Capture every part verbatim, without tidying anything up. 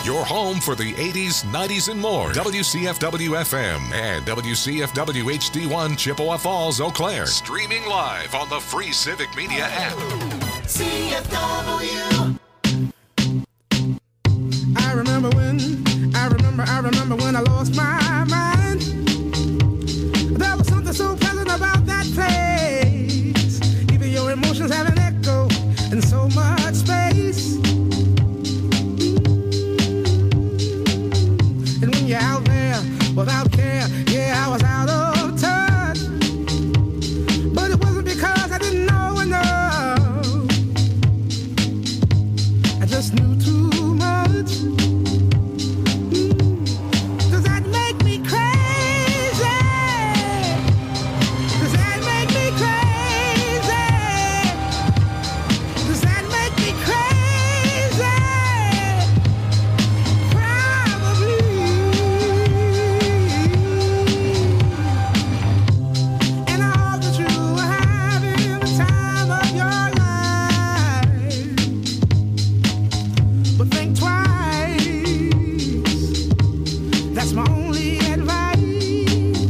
Your home for the eighties, nineties, and more. W C F W F M and W C F W H D one Chippewa Falls, Eau Claire. Streaming live on the free Civic Media app. C F W. I remember when, I remember, I remember when I lost my mind. There was something so pleasant about that place. Even your emotions have an echo in so much space. And when you're out there without care, yeah, I was out of touch. But it wasn't because I didn't know enough. I just knew too much. Does that make me crazy? Does that make me crazy? Does that make me crazy? Probably. And I hope that you are having the time of your life. But think twice. That's my only advice.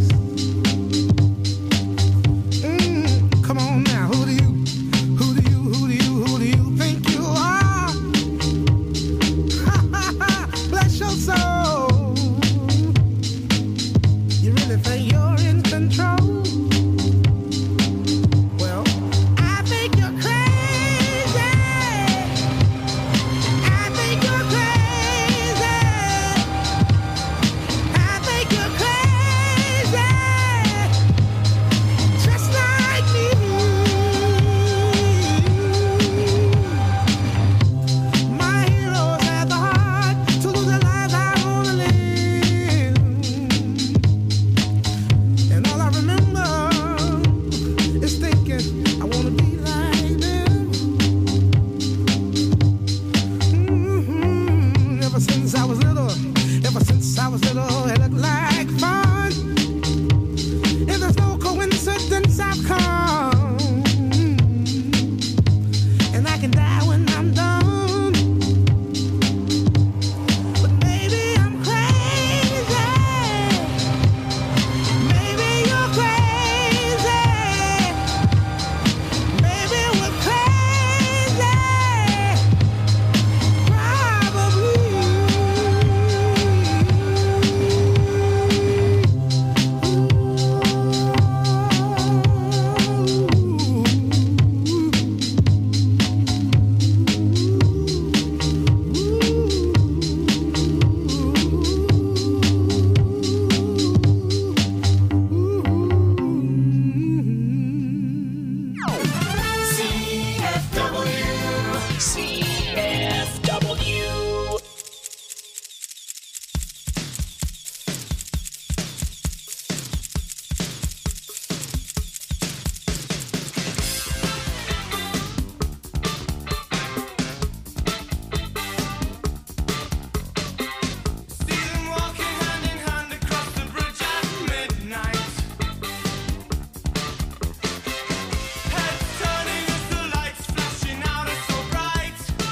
Mm, come on now, who do you, who do you, who do you, who do you think you are? Bless your soul. You really think you're in control? Well, I think you're crazy. I think you're crazy. I think you're crazy. Just like me. My heroes had the heart to lose their lives. I wanna live. And all I remember is thinking I wanna be like them. Mhm. Ever since I was little, ever since I was little, it looked like fun. And there's no coincidence I've come. And I can die when I'm done. But maybe I'm crazy. Maybe you're crazy. Maybe we're crazy. C F W. C F W. See them walking hand in hand across the bridge at midnight. Heads turning as the lights flashing out are so bright.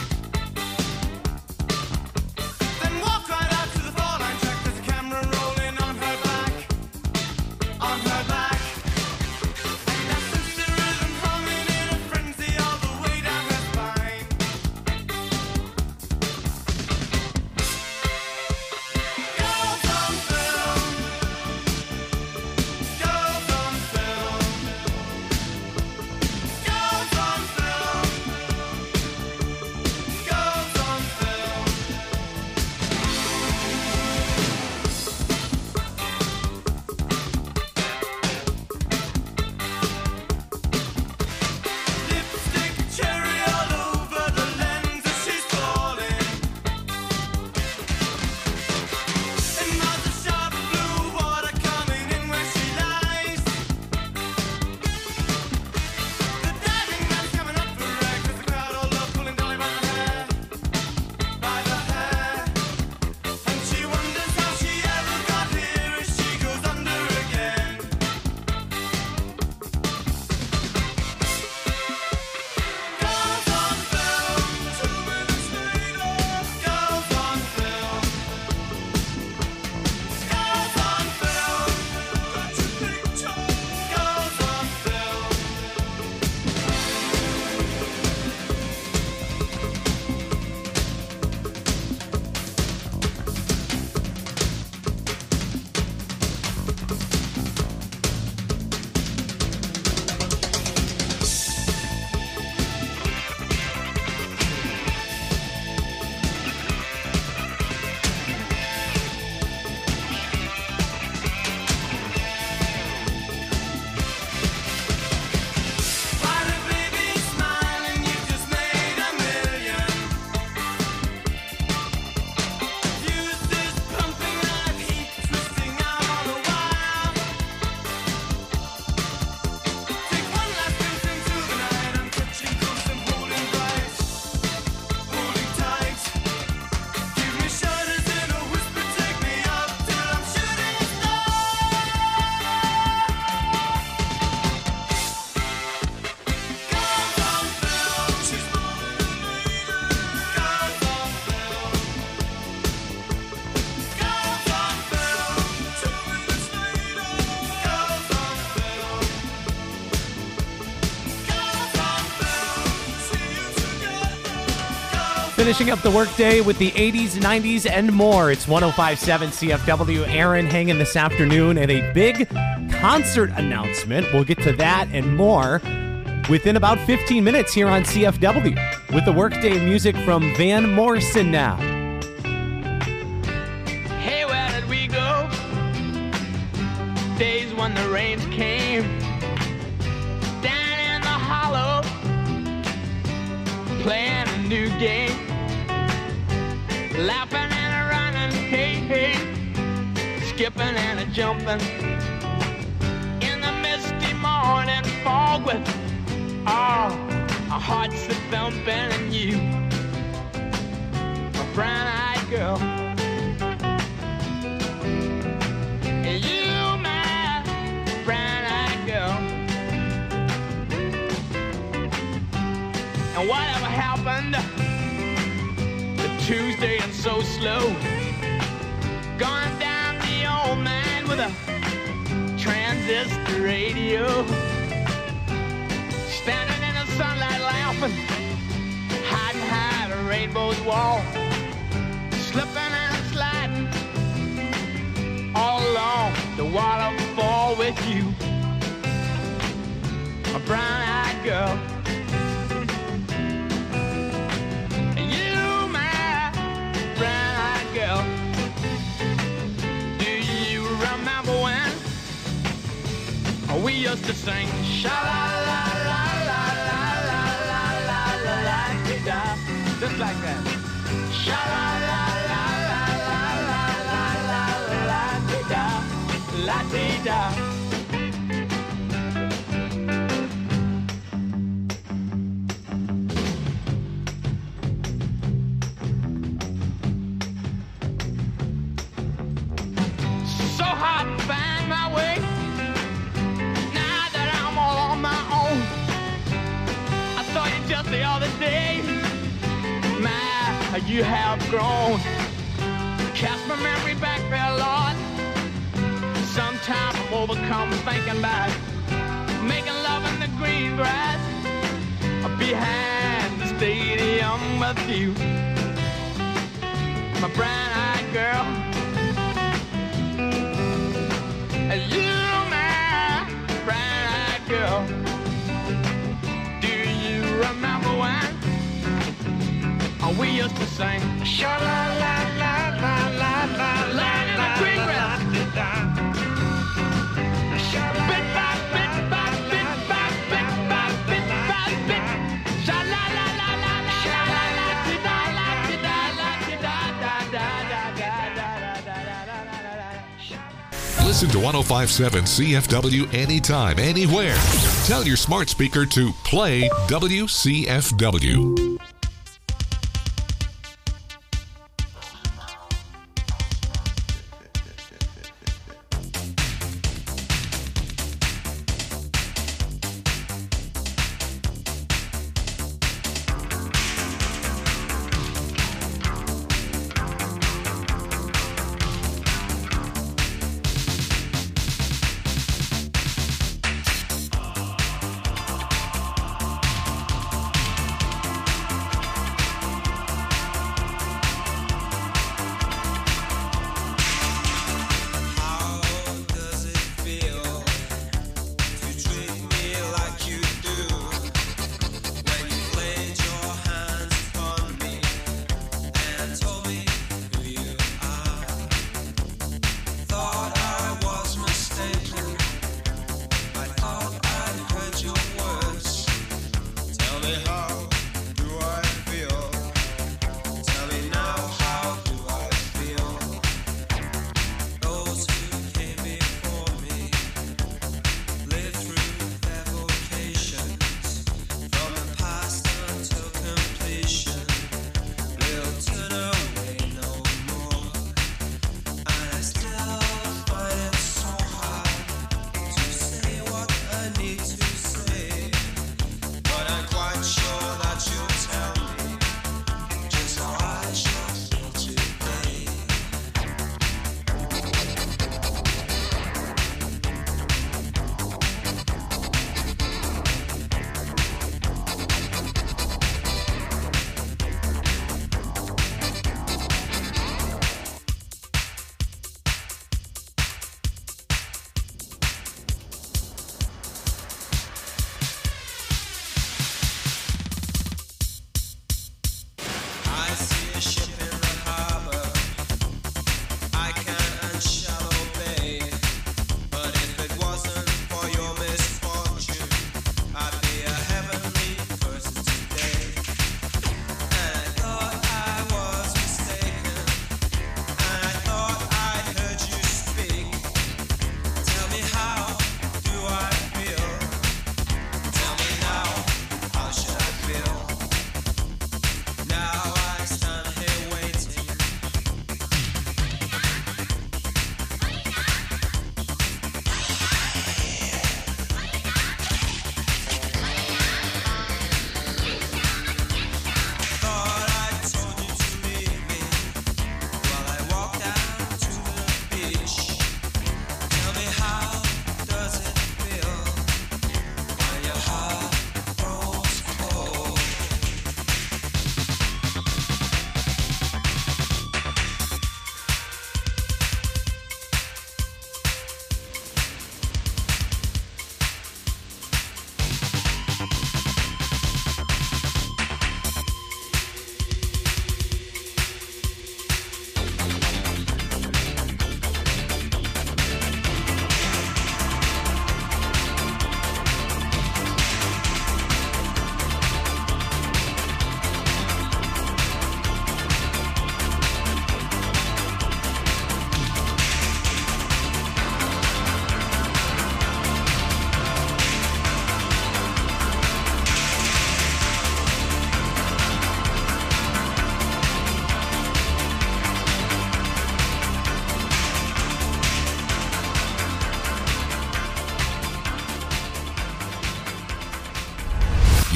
Finishing up the workday with the eighties, nineties, and more. It's one oh five point seven C F W. Aaron hanging this afternoon, and a big concert announcement. We'll get to that and more within about fifteen minutes here on C F W with the workday music from Van Morrison now. Hey, where did we go? Days when the rains came down in the hollow, playing a new game, laughing and a running, hey, hey, skipping and a jumping in the misty morning fog with all our hearts a thumping, and you, a brown-eyed girl, and you, my brown-eyed girl. And whatever happened to Tuesday and so slow, going down the old man with a transistor radio, standing in the sunlight laughing, hiding behind a rainbow's wall, slipping and sliding all along the waterfall with you, a brown-eyed girl. And you, my brown-eyed girl. Do you remember when we used to sing sha-la-la-la-la-la-la-la-la-la-la-la-la-la-la, just like that. Sha-la-la-la-la-la-la-la-la-la-la-la-la. So hard to find my way now that I'm all on my own. I saw you just the other day. My, how you have grown. Cast my memory back there, Lord. Sometimes I'm overcome thinking about making love in the green grass behind the stadium with you, my brown-eyed girl. You, my brown-eyed girl. Do you remember when we used to sing sha-la-la-la-la-la-la-la, lying in the green grass, bit by bit by bit by bit by bit by bit, sha-la-la-la-la-la-la-la-la-la-la-la-la-la-la-la-la-la. Listen to one oh five point seven C F W anytime, anywhere. Tell your smart speaker to play W C F W.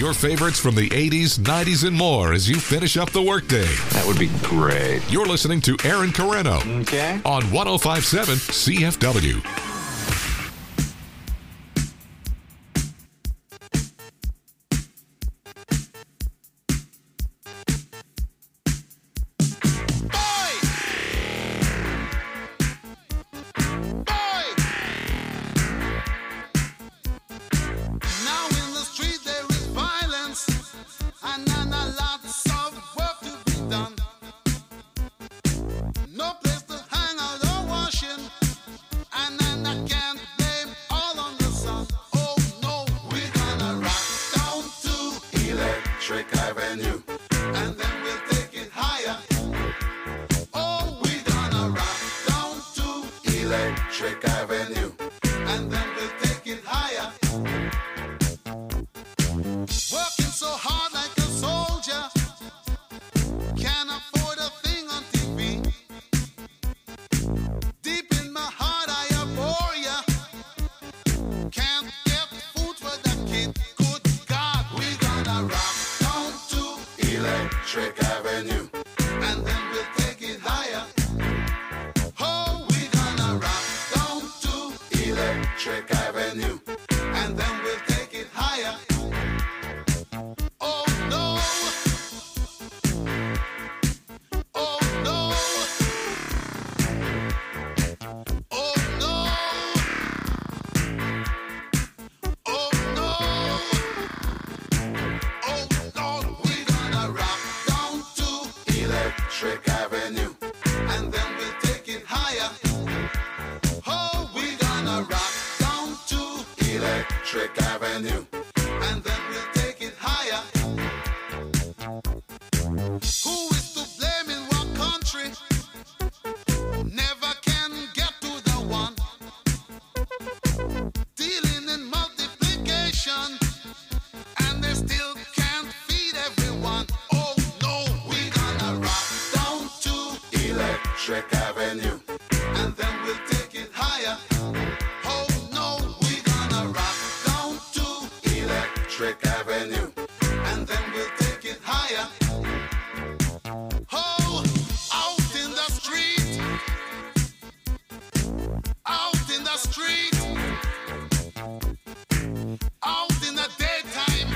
Your favorites from the eighties, nineties, and more as you finish up the workday. That would be great. You're listening to Aaron Carreno Okay. on one oh five point seven C F W. Now in the street there is violence, and and a lots of work to be done. No place to hang out or washing, and and I can't blame all on the sun. Oh no, we're gonna rock down to Electric Avenue, and then we'll take it higher. Oh, we're gonna rock down to Electric Avenue, and then we'll take it higher. Working so hard like a soldier, can't afford a thing on T V. Deep in my heart I abhor ya. Can't get food for the kid. Good God, we gonna rock down to Electric Avenue, and then we'll take it higher. Oh, we gonna rock down to Electric Avenue, and then we'll take it higher. Oh no! Oh no! Oh no! Oh no! Oh Lord, we gonna rock down to Electric Avenue, and then we'll take it higher. Oh, we gonna rock down to Electric Avenue, and then we'll take it higher. Who is to blame in what country? Never can get to the one. Dealing in multiplication, and they still can't feed everyone. Oh no, we gonna rock down to Electric Avenue, and then we'll take it higher. Oh no, we gonna rock down to Electric Avenue, and then we'll take it higher. Oh, out in the street, out in the street, out in the daytime,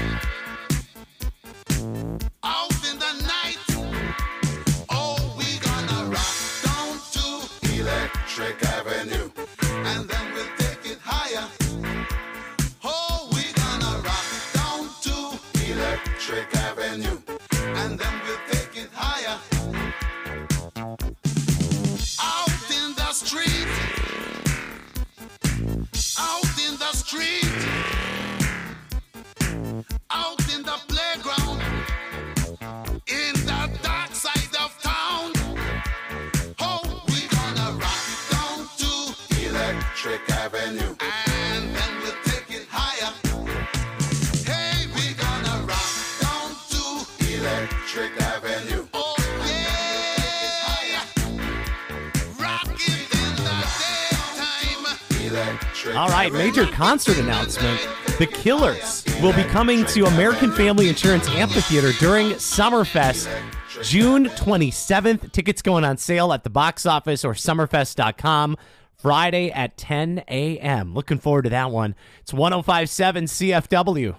out in the night. Oh, we gonna rock down to Electric Avenue, and then we'll take it higher. Oh, we gonna rock down to Electric Avenue, and then we'll take it higher. Out in the street, out in the street, out in the playground, in the dark side of town. Oh, we gonna rock down to Electric Avenue, and then we'll take it higher. Hey, we gonna rock down to Electric Avenue. Oh yeah, rock it in the daytime. Electric All right, major concert announcement. The Killers will be coming to American Family Insurance Amphitheater during Summerfest, June twenty-seventh. Tickets going on sale at the box office or summerfest dot com Friday at ten a.m. Looking forward to that one. It's one oh five point seven C F W.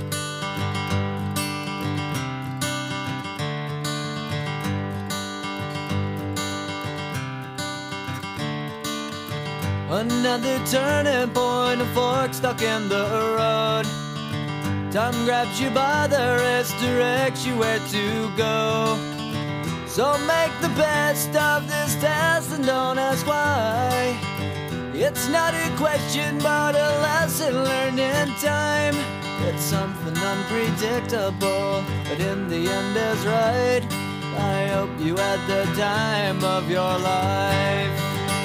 Another turning point, a fork stuck in the road. Time grabs you by the wrist, directs you where to go. So make the best of this test and don't ask why. It's not a question but a lesson learned in time. It's something unpredictable, but in the end is right. I hope you had the time of your life.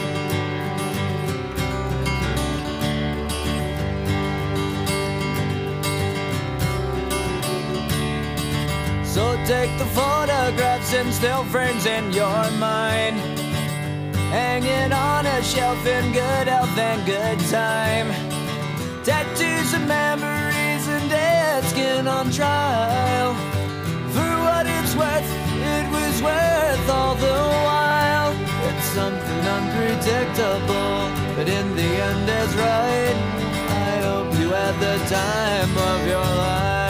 So take the photographs and still frames in your mind, hanging on a shelf in good health and good time. Tattoos and memories and days that skin on trial. For what it's worth, it was worth all the while. It's something unpredictable, but in the end is right. I hope you had the time of your life.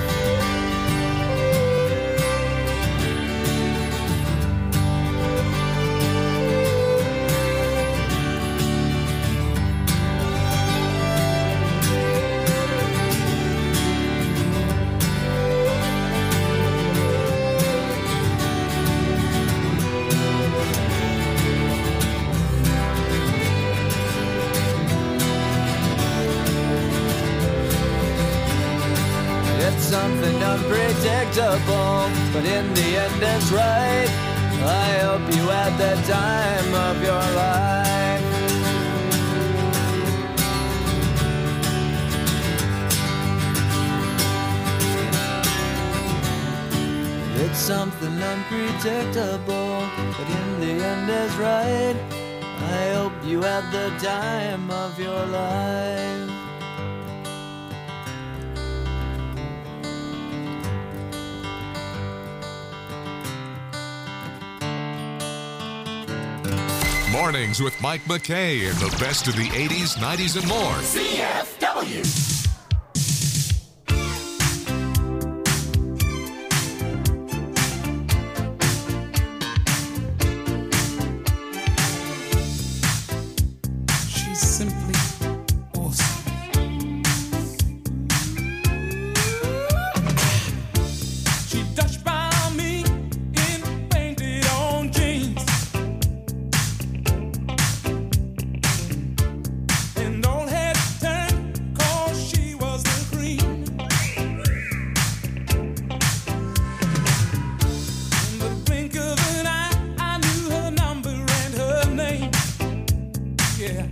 Something unpredictable, but in the end it's right. I hope you had the time of your life. It's something unpredictable, but in the end it's right. I hope you had the time of your life. Mornings with Mike McKay and the best of the eighties, nineties, and more. C F W. She's simply awesome. She touched by me in painted on jeans. And all head turned 'cause she was the cream. In the blink of an eye, I knew her number and her name. Yeah.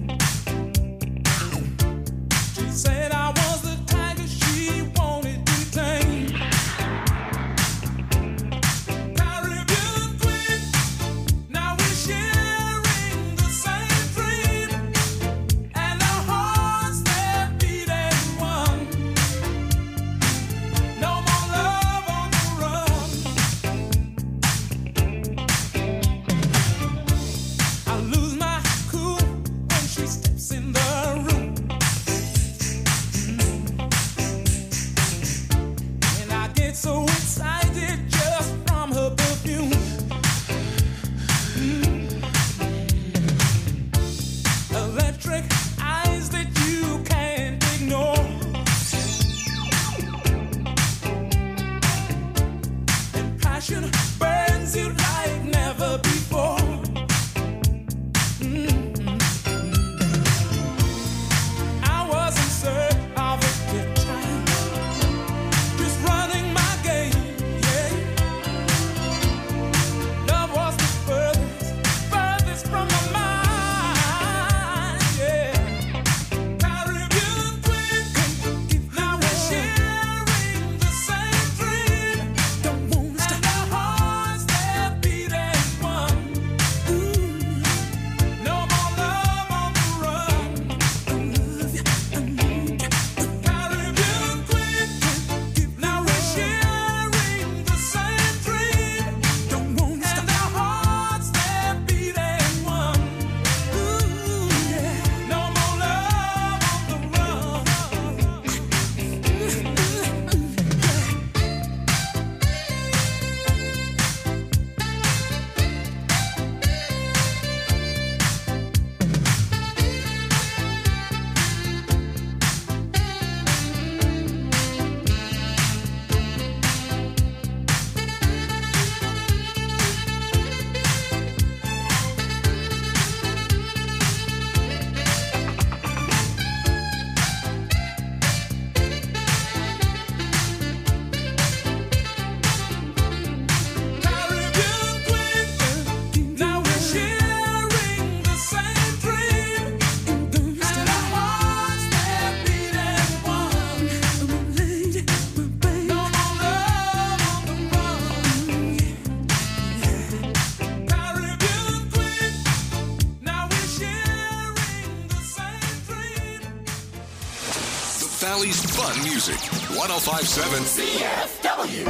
She said I was the tiger she wanted to tame. Caribbean queen, now we're sharing the same dream. And our hearts, they're beating one. No more love on the run. I lose my cool when she steps in the room. And I get so excited just from her perfume. Electric eyes that you can't ignore. And passion burns you like never before. I was in search of a good time, just running my game, yeah. Love was the furthest, furthest from my mind, yeah. Caribbean queen, now we're sharing the same dream. Don't wanna stop. And our hearts, they're beating one. No more love on the run. Caribbean queen, now we're sharing the same dream. Don't wanna stop. And our hearts, they're beating one. No more love on the run. Caribbean queen, now we're sharing the same dream. And our hearts, they're beating one. No more love on the run. Caribbean queen, now we're sharing the same dream. The Valley's fun music. one oh five point seven C F W.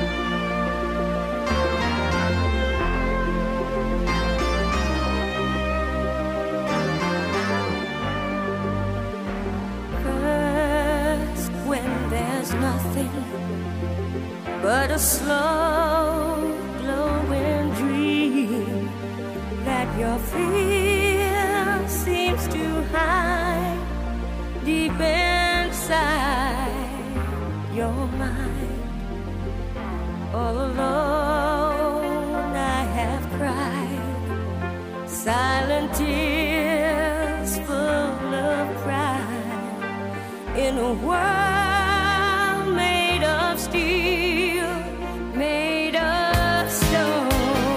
First, when there's nothing but a slow glowing dream that your fear seems to hide deep inside your mind. All alone I have cried silent tears full of pride in a world made of steel, made of stone.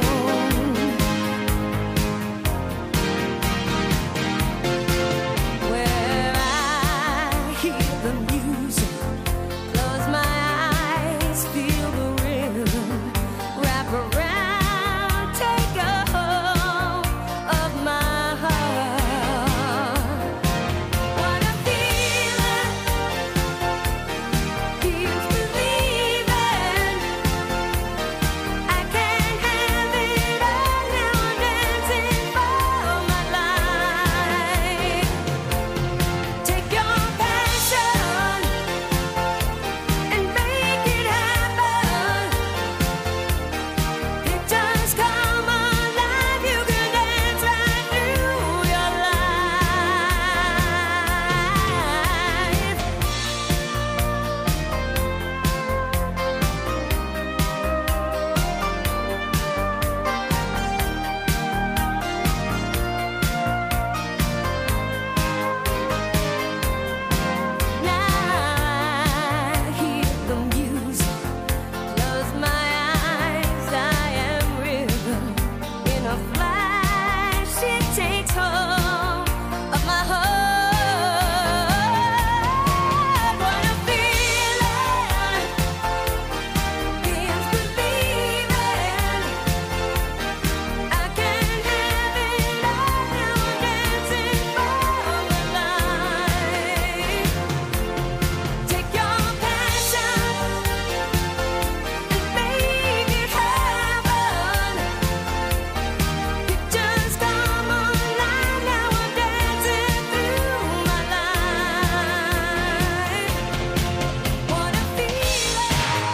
Where I hear the music, close my eyes, feel the rhythm, wrap around, take a hold of my heart. What a feeling, feels believing. I can't have it all now, I'm dancing for my life. Take your passion and make it happen. It just come alive. You can dance right through your life. Now I hear the music, close my eyes, I am rhythm. In a flash, it takes hold of my heart. What a feeling, feels believing. I can't have it all now, I'm dancing for my life. Take your passion and make it happen. It just come alive now, I'm dancing through my life. What a feeling.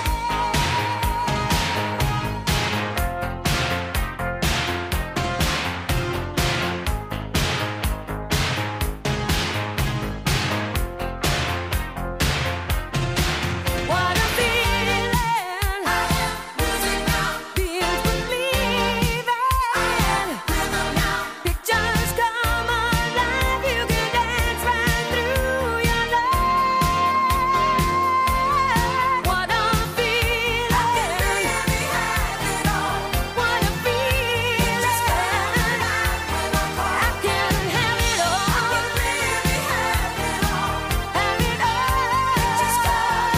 What a feeling. Music now. Feels believing. Pictures come alive. You can dance right through your life. What a feeling. What a feeling. I can have it all. Have it all. Just go.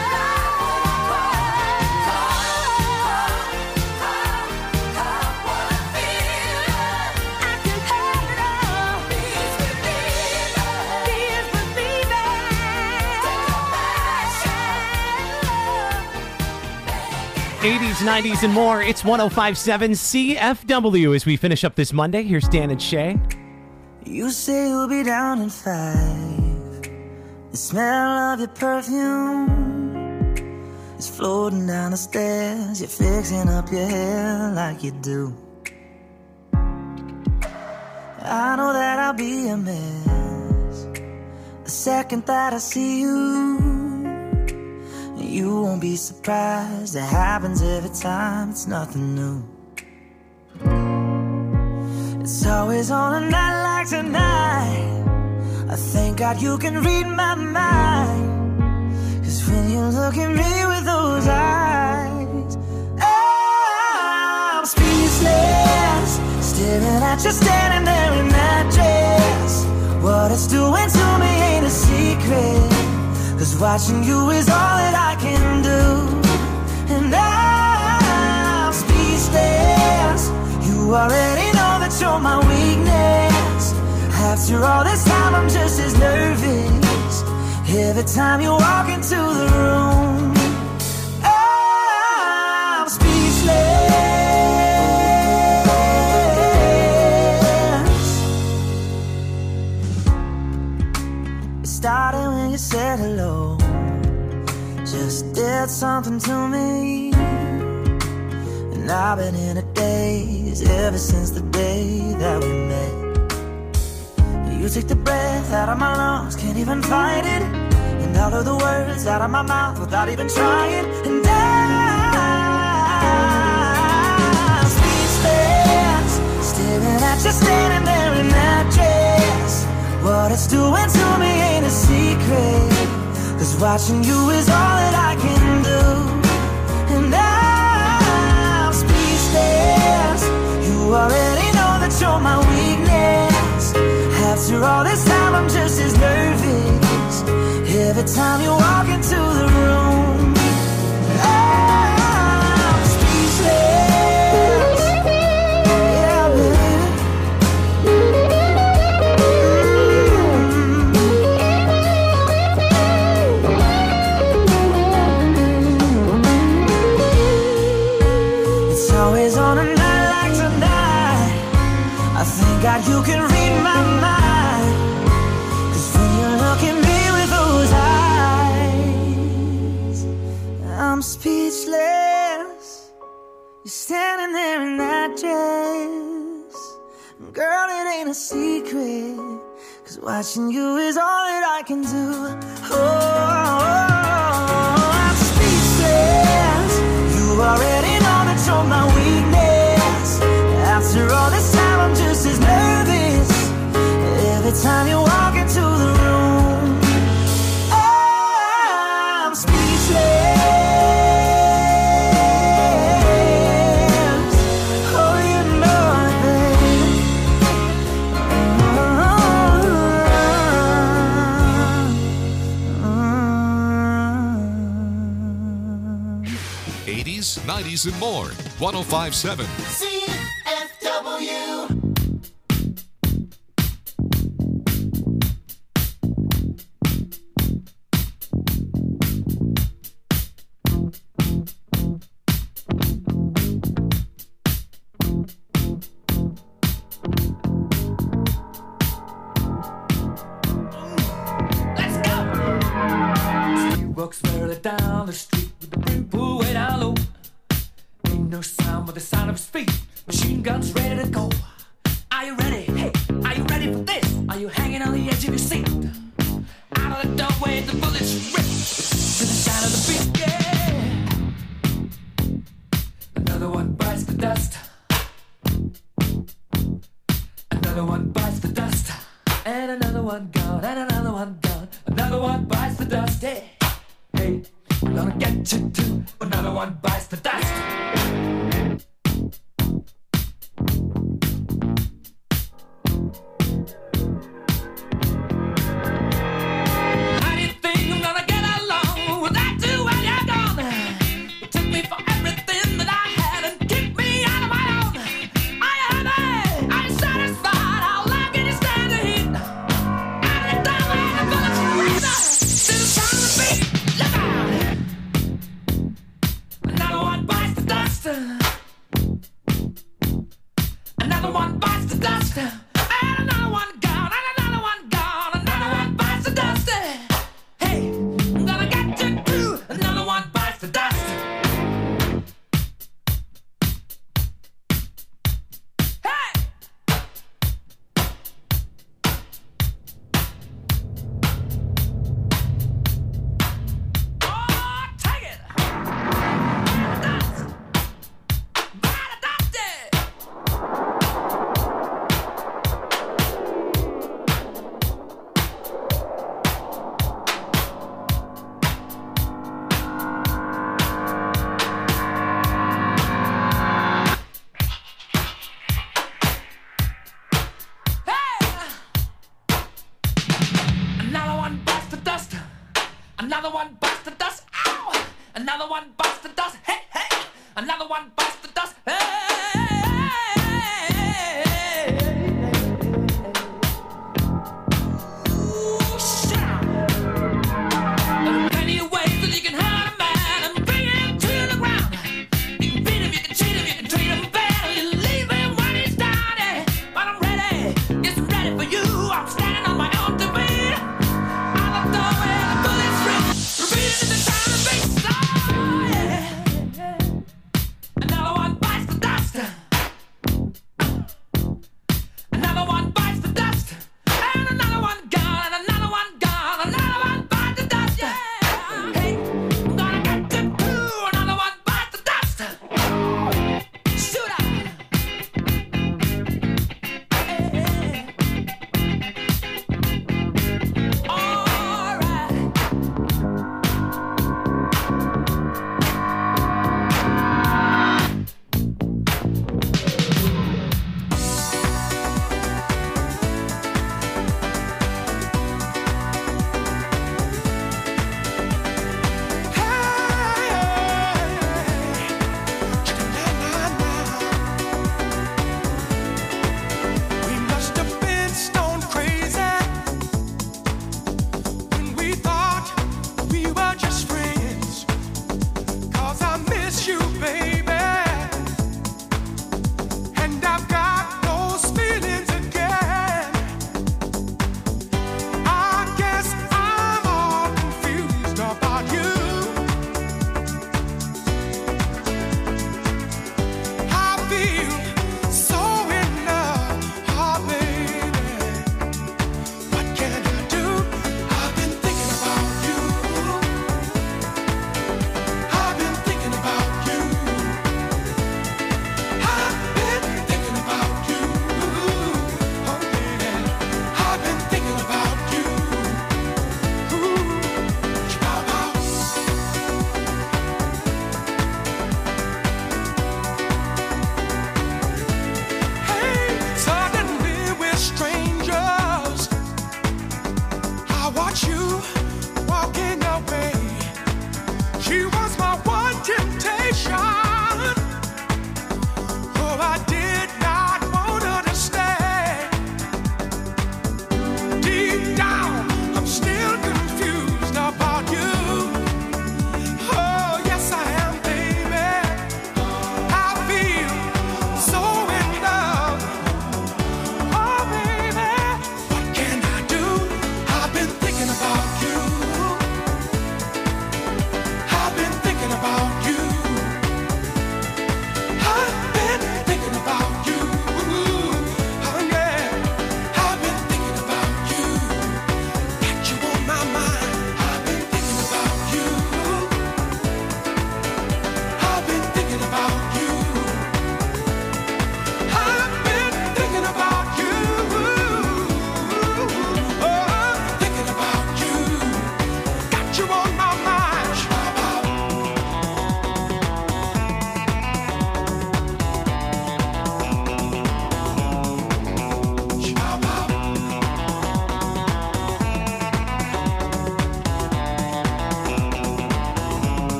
eighties, nineties, and more. It's one oh five point seven C F W as we finish up this Monday. Here's Dan and Shay. You say you'll be down in five. The smell of your perfume is floating down the stairs. You're fixing up your hair like you do. I know that I'll be a mess the second that I see you. You won't be surprised, it happens every time, it's nothing new. It's always on a night like tonight. I thank God you can read my mind. Cause when you look at me with those eyes, I'm speechless, staring at you standing there in that dress. What it's doing to me ain't a secret, cause watching you is all that I can do. And I'm speechless, you already know that you're my weakness. After all this time I'm just as nervous Every time you walk into the room, I'm speechless. It started when you said hello, just did something to me. And I've been in a daze ever since the day that we met. You take the breath out of my lungs, can't even fight it. And all of the words out of my mouth without even trying. And I'm speechless, staring at you standing there in that dress. What it's doing to me ain't a secret, 'cause watching you is all that I can do. And I'm speechless. You already know that you're my weakness. After all this time I'm just as nervous every time you walk into the room. I'm speechless. Yeah, baby. Mm-hmm. It's always on a night like tonight, I thank God you can read my mind. I'm speechless. You're standing there in that dress. Girl, it ain't a secret, 'cause watching you is all that I can do. Oh, I'm speechless. You already know that you're my weakness. After all this time I'm just as nervous every time you walk into the room. I'm speechless. eighties, nineties, and more. one oh five point seven. C F W. Let's go! He walks further down the street with the brim pulled way down low. Ain't no sound but the sound of his feet. Machine guns ready to go. Are you ready? Hey, are you ready for this? Are you hanging on the edge of your seat? Out of the doorway, the bullets rip to the sound of the beat. Yeah. Another one bites the dust. Another one bites the dust. And another one gone. And another one gone. Another one bites the dust. Hey, hey, we're gonna get you too. Another one bites the dust. How do you think I'm gonna get along without you when you're gone? You took me for everything that I had and kicked me out of my own. Are you happy? Are you satisfied? How long can you stand the heat? Out of the doorway, the bullets rip to the sound of the beat. Look out! Another one bites the dust. Another one bites the dust. And another one gone. And another one gone. Another one bites the dust. Hey, I'm gonna get you too. Another one bites the dust. Hey! Oh, take it! Dust! By the dusty! Hey! Another one bites the dust. Another one bites the dust. Ow! Another one bites the dust. Hey, hey! Another one bites the dust. Hey! Ooh, shit!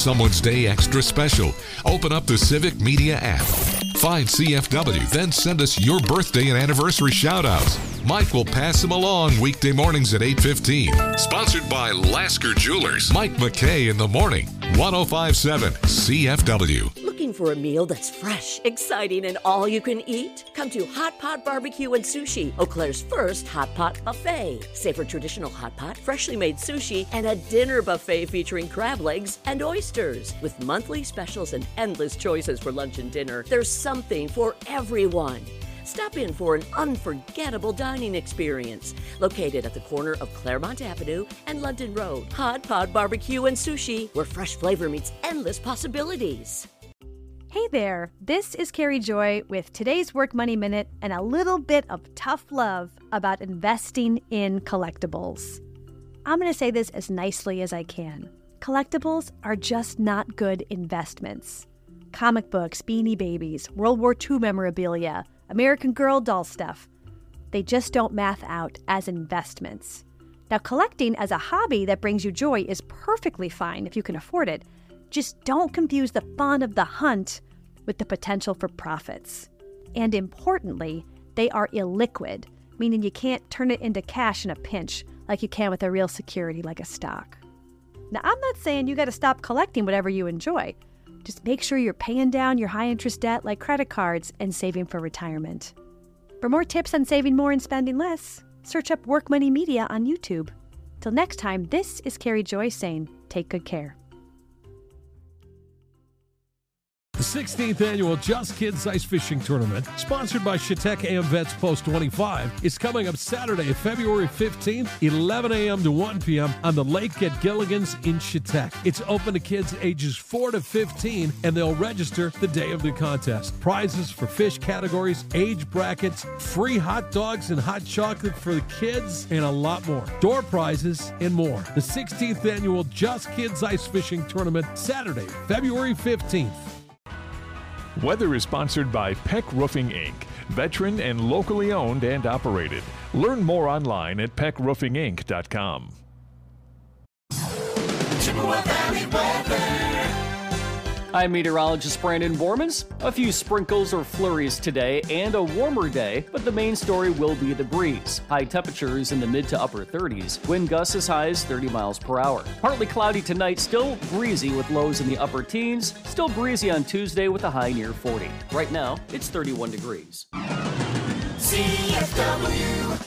someone's day extra special, open up the Civic Media app. Find C F W, then send us your birthday and anniversary shout-outs. Mike will pass them along weekday mornings at eight fifteen. Sponsored by Lasker Jewelers. Mike McKay in the morning. one oh five point seven C F W. Looking for a meal that's fresh, exciting, and all you can eat? Come to Hot Pot Barbecue and Sushi, Eau Claire's first hot pot buffet. Savor traditional hot pot, freshly made sushi, and a dinner buffet featuring crab legs and oysters. With monthly specials and endless choices for lunch and dinner, there's something for everyone. Stop in for an unforgettable dining experience. Located at the corner of Claremont Avenue and London Road. Hot Pot Barbecue and Sushi, where fresh flavor meets endless possibilities. Hey there, this is Carrie Joy with today's Work Money Minute and a little bit of tough love about investing in collectibles. I'm going to say this as nicely as I can. Collectibles are just not good investments. Comic books, Beanie Babies, World War Two memorabilia, American Girl doll stuff. They just don't math out as investments. Now, collecting as a hobby that brings you joy is perfectly fine if you can afford it. Just don't confuse the fun of the hunt with the potential for profits. And importantly, they are illiquid, meaning you can't turn it into cash in a pinch like you can with a real security like a stock. Now, I'm not saying you got to stop collecting whatever you enjoy. Just make sure you're paying down your high-interest debt like credit cards and saving for retirement. For more tips on saving more and spending less, search up Work Money Media on YouTube. Till next time, this is Carrie Joy saying, take good care. The sixteenth Annual Just Kids Ice Fishing Tournament, sponsored by Chautauqua A M Vets Post twenty-five, is coming up Saturday, February fifteenth, eleven a.m. to one p.m. on the lake at Gilligan's in Chautauqua. It's open to kids ages four to fifteen, and they'll register the day of the contest. Prizes for fish categories, age brackets, free hot dogs and hot chocolate for the kids, and a lot more. Door prizes and more. The sixteenth Annual Just Kids Ice Fishing Tournament, Saturday, February fifteenth. Weather is sponsored by Peck Roofing, Incorporated, veteran and locally owned and operated. Learn more online at peck roofing inc dot com. Chippewa Valley weather. I'm meteorologist Brandon Bormans. A few sprinkles or flurries today and a warmer day, but the main story will be the breeze. High temperatures in the mid to upper thirties. Wind gusts as high as thirty miles per hour. Partly cloudy tonight, still breezy with lows in the upper teens. Still breezy on Tuesday with a high near forty. Right now, it's thirty-one degrees. C F W.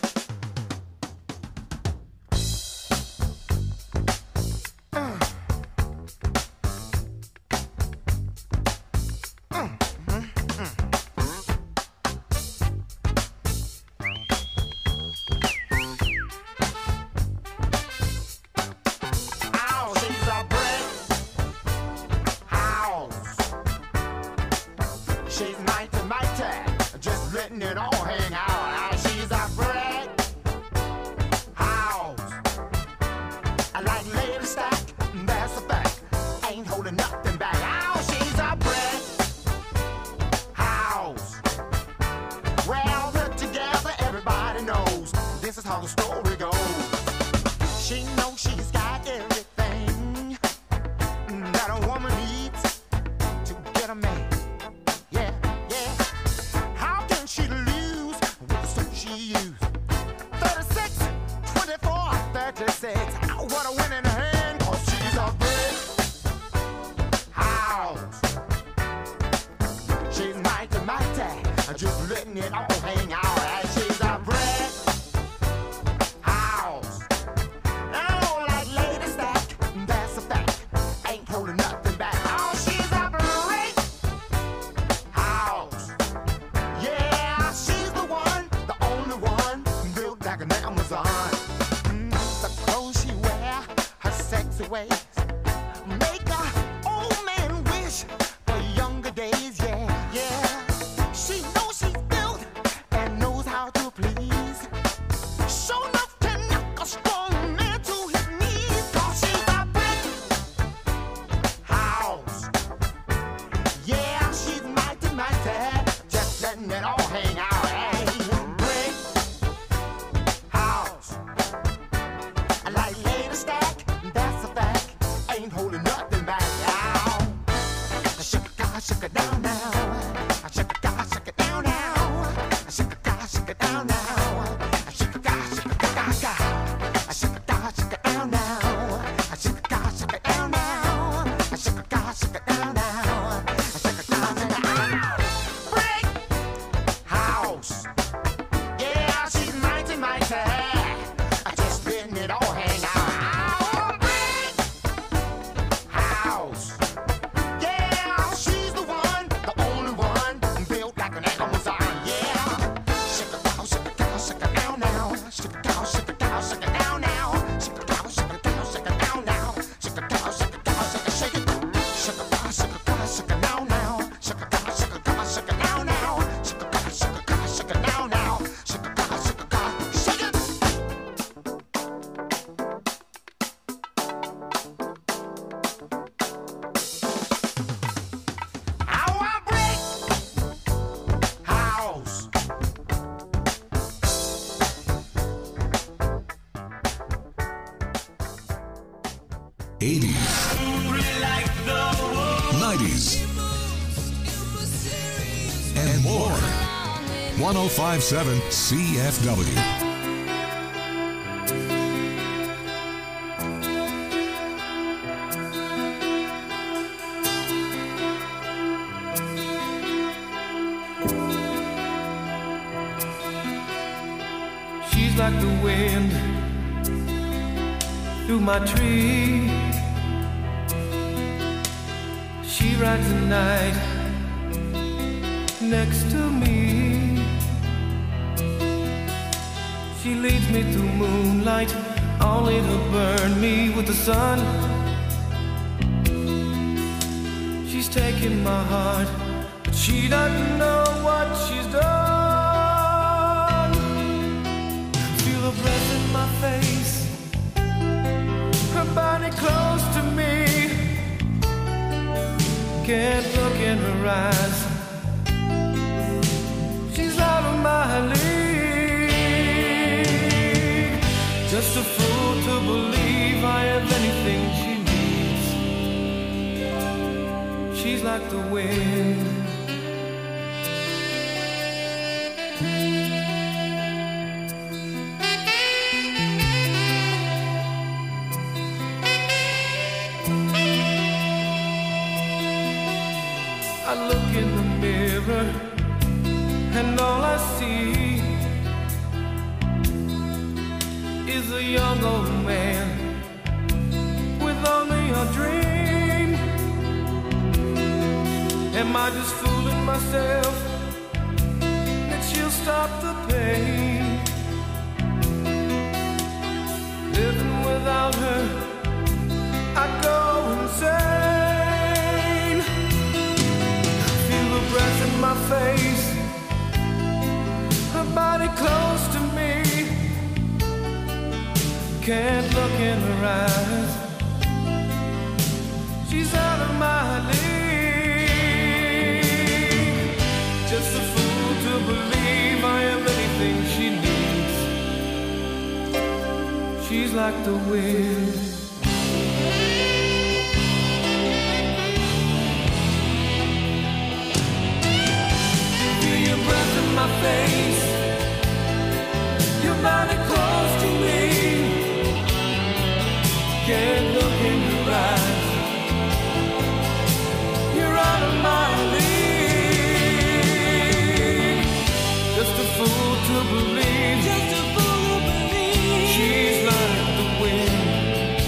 Days, yeah, yeah. She knows she's built and knows and more. one oh five point seven C F W. She's like the wind through my tree. She rides the night next to me. She leads me through moonlight, only to burn me with the sun. She's taking my heart, but she doesn't know what she's done. Feel her breath in my face, her body close to me. Can't look in her eyes, she's out of my league. Just a fool to believe I have anything she needs. She's like the wind. I look in the mirror and all I see is a young old man with only a dream. Am I just fooling myself that she'll stop the pain? Living without her, I go insane. Feel the breath in my face, her body close to me. Can't look in her eyes, she's out of my league. Just a fool to believe I have anything she needs. She's like the wind. Feel your breath in my face, your body close to me. Can't look in your eyes, you're out of my league. Just a fool to believe, just a fool to believe. She's like the wind.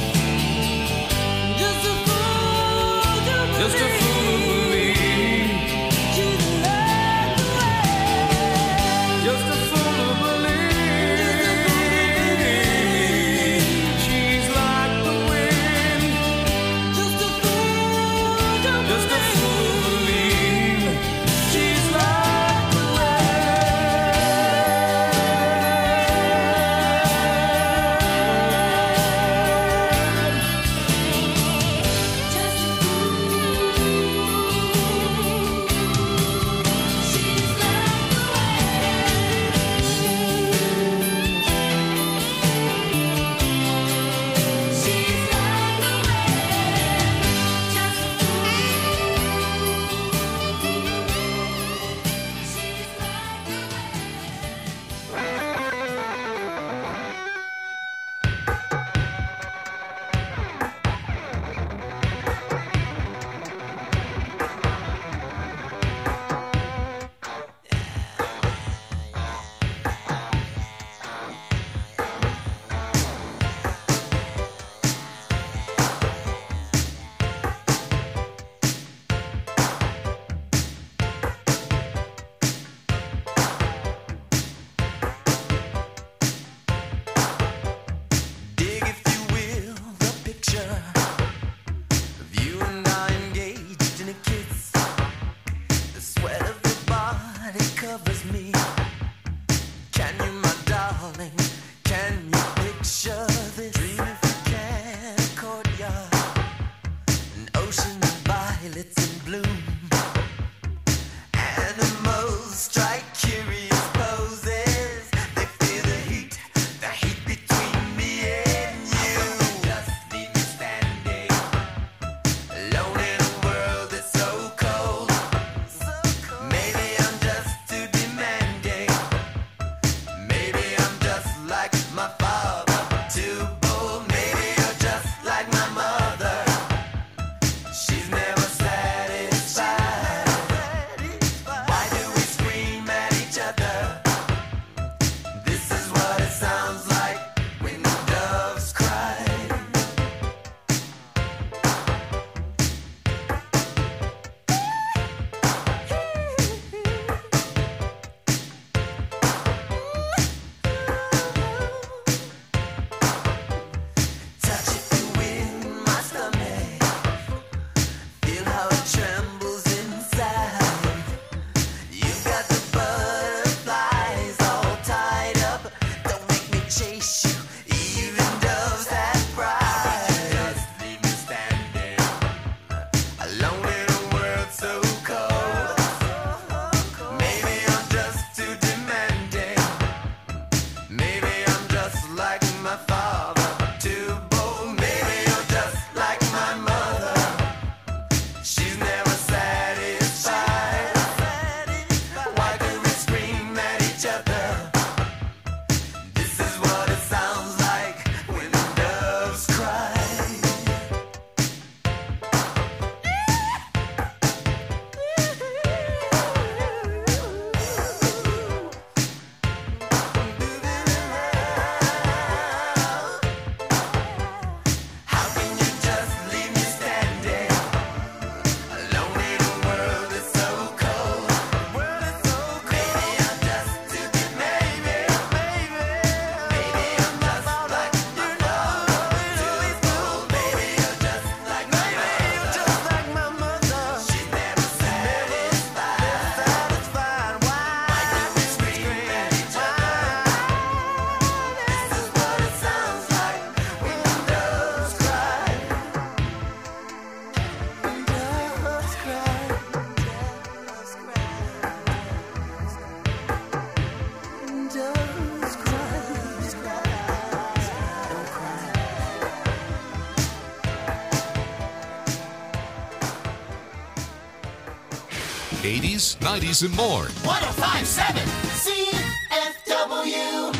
eighties, nineties, and more. one oh five point seven C F W.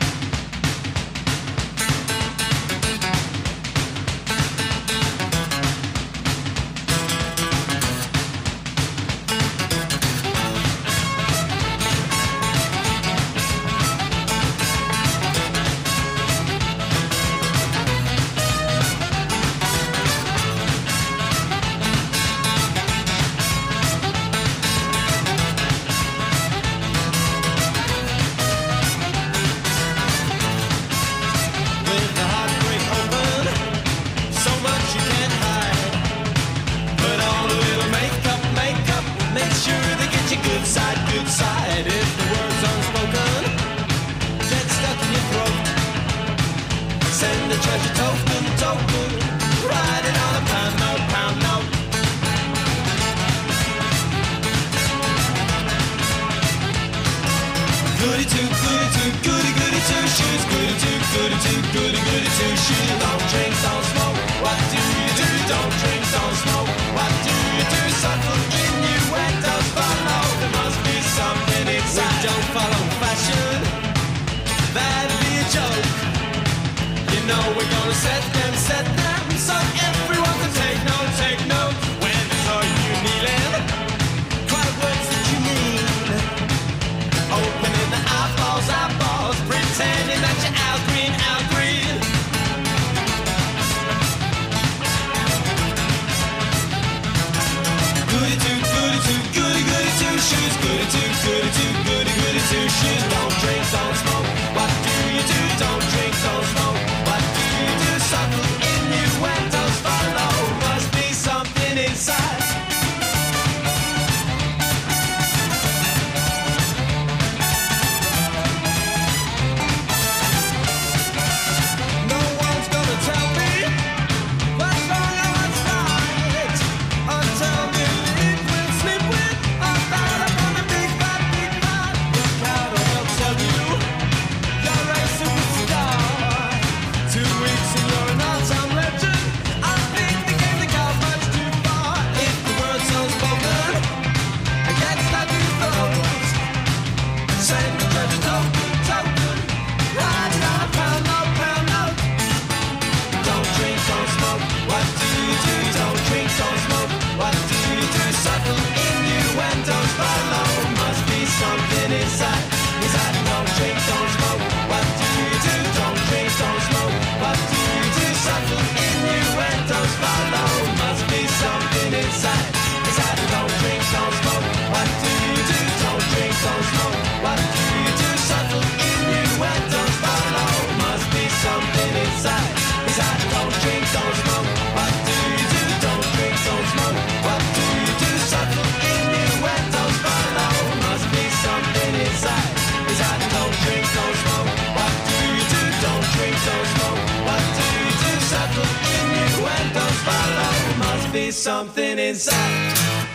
Something inside.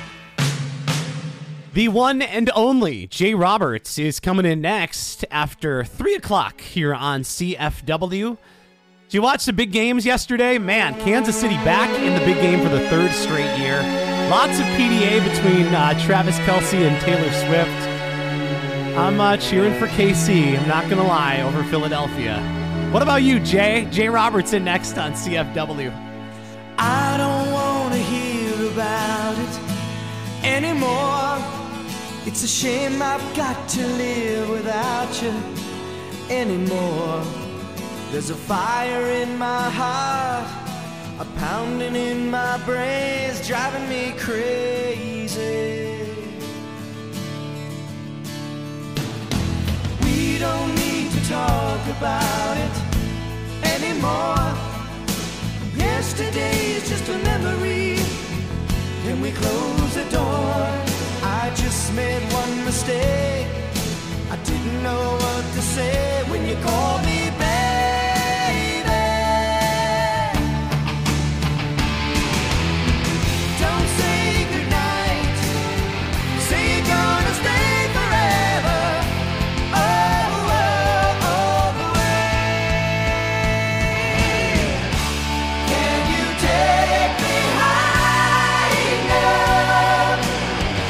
The one and only Jay Roberts is coming in next after three o'clock here on C F W. Did you watch the big games yesterday? Man, Kansas City back in the big game for the third straight year. Lots of P D A between uh, Travis Kelce and Taylor Swift. I'm uh, cheering for K C, I'm not going to lie, over Philadelphia. What about you, Jay? Jay Roberts in next on C F W. I don't want to hear about it anymore. It's a shame I've got to live without you anymore. There's a fire in my heart, a pounding in my brains, driving me crazy. We don't need to talk about it anymore. Yesterday's just a memory. Can we close the door? I just made one mistake. I didn't know what to say when you called me baby. Don't say goodnight. Say you're gonna stay forever. Oh, oh, all the way. Can you take me high enough?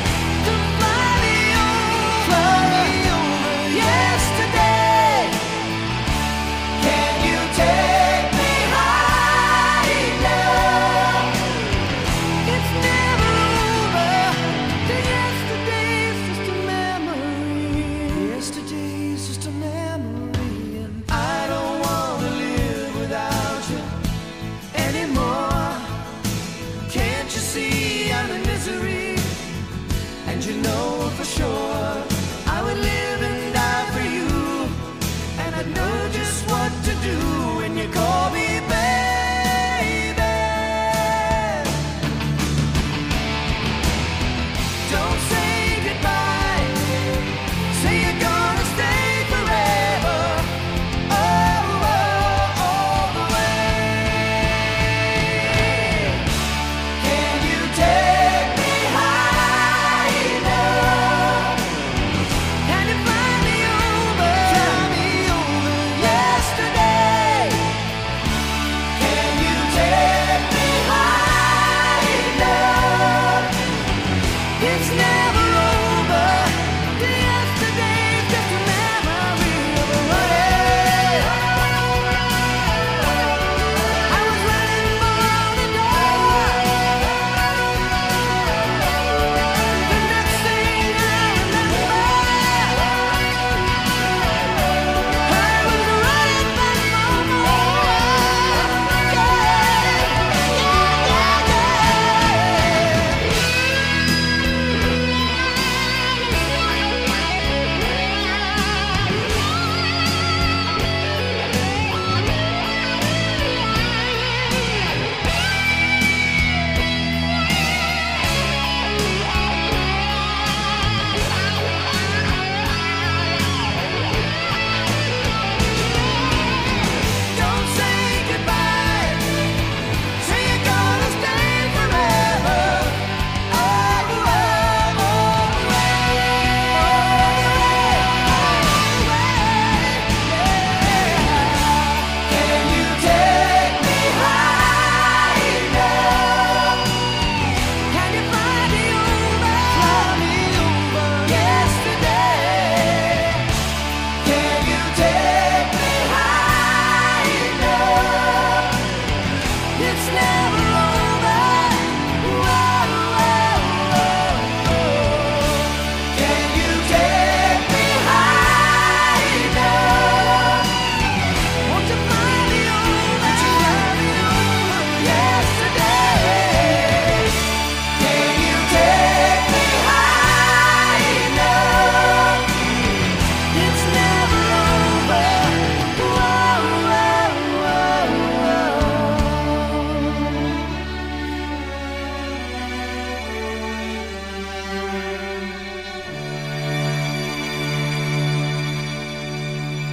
and you know for sure